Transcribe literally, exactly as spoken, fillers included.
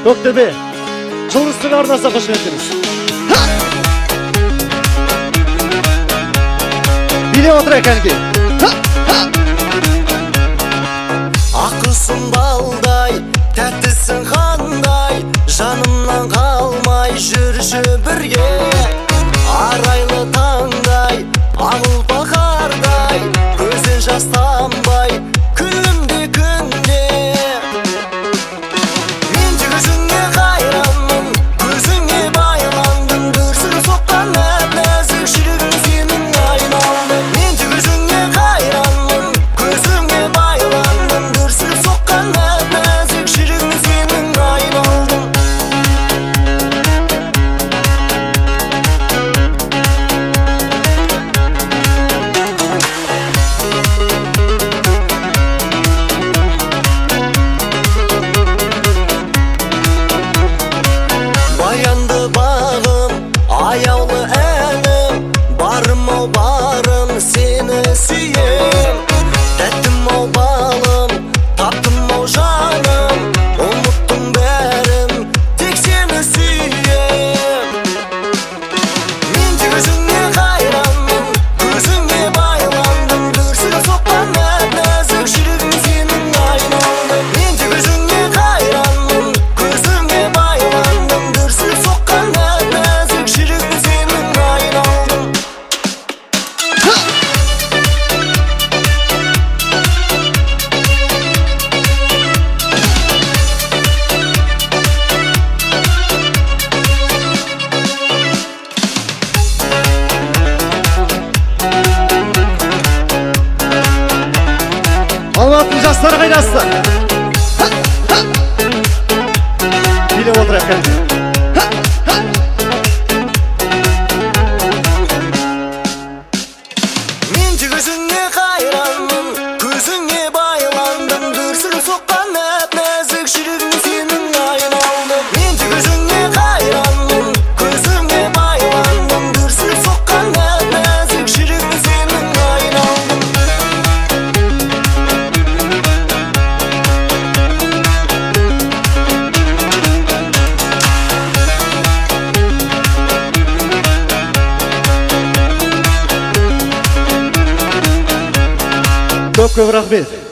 Көктөбе Жылыстың арнасына қош келдіңіз. Билеп отыр екенге. Ақылсың балдай, тәттісің қандай, жанымнан қалмай жүрші бірге. Арайлы таңдай, ағыл бақардай, көзен жастанбай, күнімде күнде. Мен жүзіңе қайранмын, көзіңе байландым, дүрсіл соққан нәзік жүрегім сенің айналдым. Мен жүзіңе қайранмын, көзіңе байландым, дүрсіл соққан нәзік жүрегім сенің айналдым. Баянды бағым, аяулы әнім, барым ау барым, сені сүйем. Тәттім ау балым, таптым ау жаным, ұмыттым бәрім, тек сені сүйем. Мен жүзіңе қайранмын, көзіңе байландым, дүрсіл соққан нәзік жүрегім сенің айналдым. Мен жүзіңе қайранмын, көзіңе байландым, дүрсіл соққан нәзік жүрегім сенің айналдым. Алматының жастары қайдасыздар? Билеп отыр екенге. Мен жүзіңе қайранмын, көзіңе байландым, дүрсіл соққан нәзік жүрегім сенің айналдым. Мен жүзіңе қайранмын, көзіңе байландым, дүрсіл соққан нәзік жүрегім сенің айналдым. Көп-көп рахмет.